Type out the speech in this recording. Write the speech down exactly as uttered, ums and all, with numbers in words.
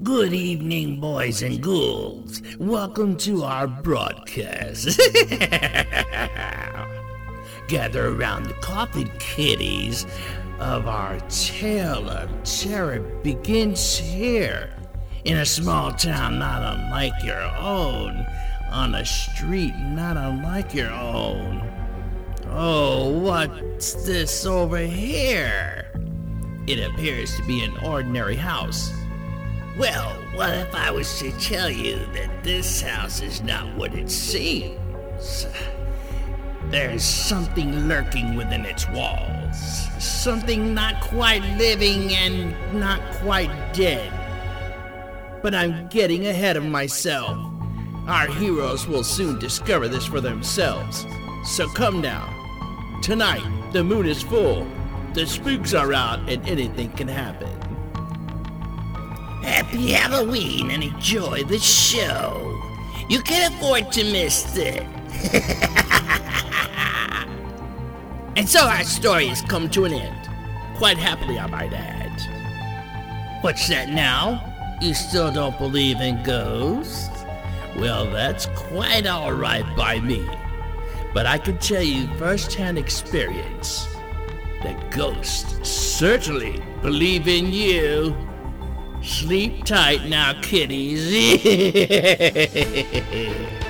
Good evening, boys and ghouls. Welcome to our broadcast. Gather around the coffin, kiddies, of our tale of terror begins here, in a small town not unlike your own, on a street not unlike your own. Oh, what's this over here? It appears to be an ordinary house. Well, what if I was to tell you that this house is not what it seems? There's something lurking within its walls. Something not quite living and not quite dead. But I'm getting ahead of myself. Our heroes will soon discover this for themselves. So come now. Tonight, the moon is full. The spooks are out and anything can happen. Happy Halloween and enjoy the show. You can afford to miss it. And so our story has come to an end. Quite happily, I might add. What's that now? You still don't believe in ghosts? Well, that's quite all right by me. But I can tell you first-hand experience that ghosts certainly believe in you. Sleep tight now, kiddies.